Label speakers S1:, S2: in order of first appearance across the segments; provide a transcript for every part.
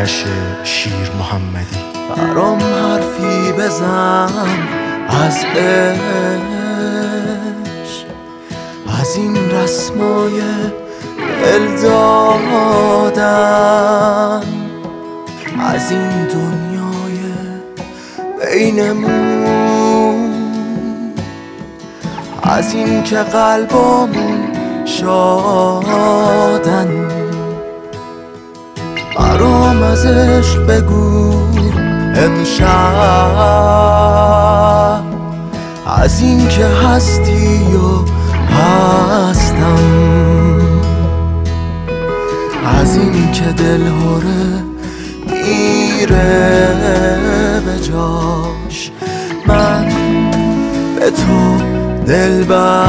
S1: آرش شیر محمدی.
S2: برام حرفی بزن از عشق، از این رسمای دل دادن، از این دنیای بینمون، از این که قلبامون شادن. برام از عشق بگو امشب، از این که هستی و هستم، از این که دلهره میره به جاش. من به تو دل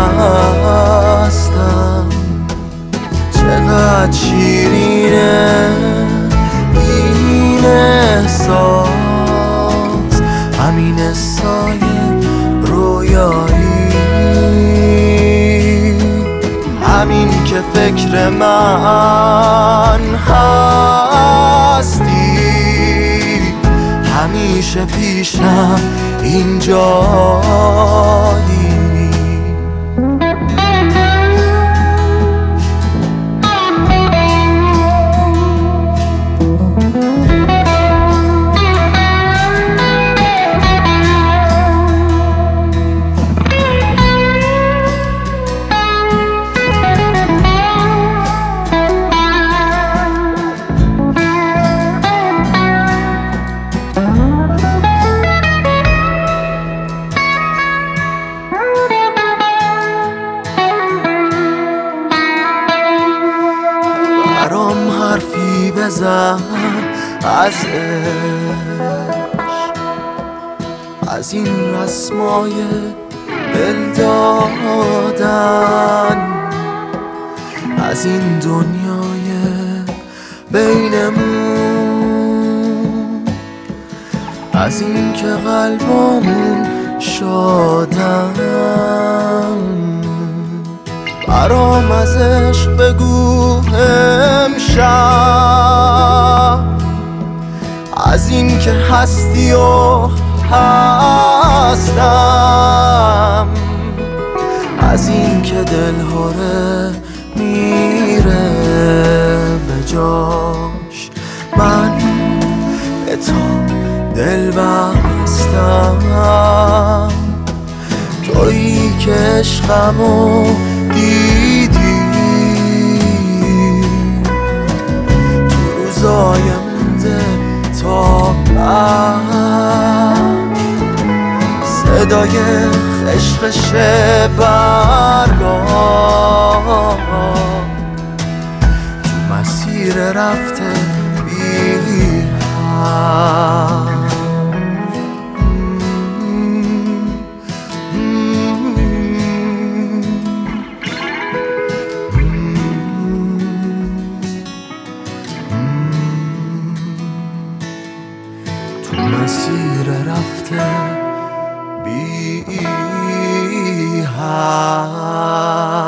S2: بستم، چقدر شیرینه این احساس، همین سایه رویایی، همین که فکر من هستی، همیشه پیشم اینجایی. برام حرفی بزن از عشق، از این رسمای دل دادن، از این دنیای بینمون، از این که قلبامون شادن. برام از عشق بگو امشب، از این که هستی و هستم، از این که دلهره میره به جاش. من به تو دل بستم، تویی که عشقمو دیدی تو روزای مونده تا صدای خشخش برگاه تو مسیر رفته بی هم. مسیر رفته بی هم.